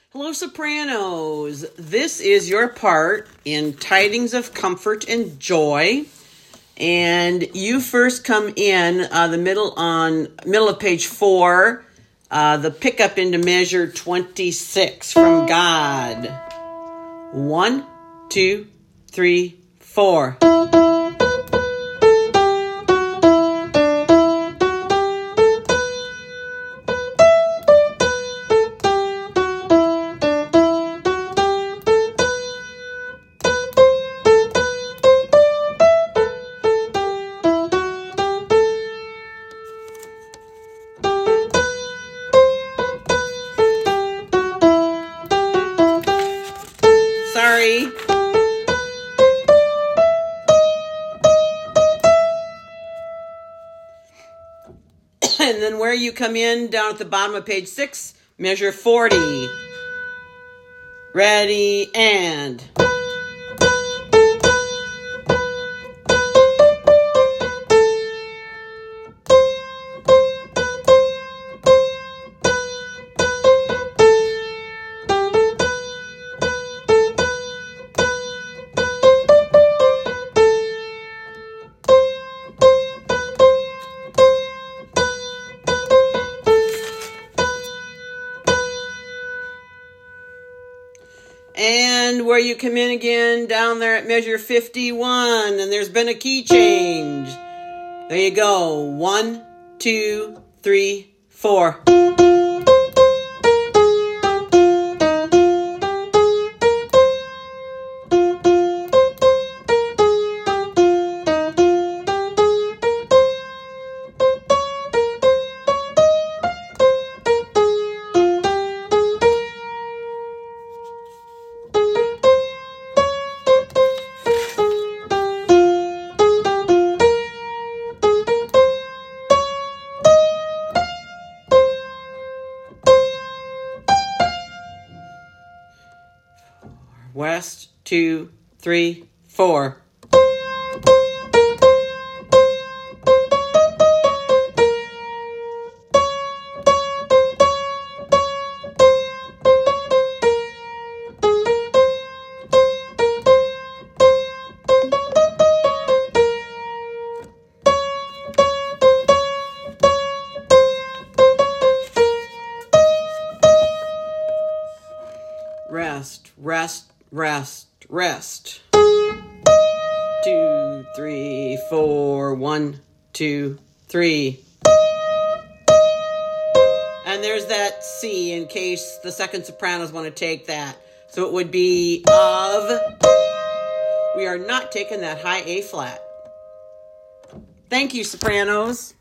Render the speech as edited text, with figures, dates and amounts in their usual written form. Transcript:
Hello, sopranos. This is your part in Tidings of Comfort and Joy. And you first come in the middle of page 4, the pickup into measure 26 from God. 1, 2, 3, 4. Sorry. And then where you come in, down at the bottom of page 6, measure 40. Ready, and... And where you come in again, down there at measure 51, and there's been a key change. There you go. 1, 2, 3, 4. West, 2, 3, 4. Rest, rest, rest, rest. 2, 3, 4. 1, 2, 3. And there's that C in case the second sopranos want to take that. So it would be of. We are not taking that high A flat. Thank you, sopranos.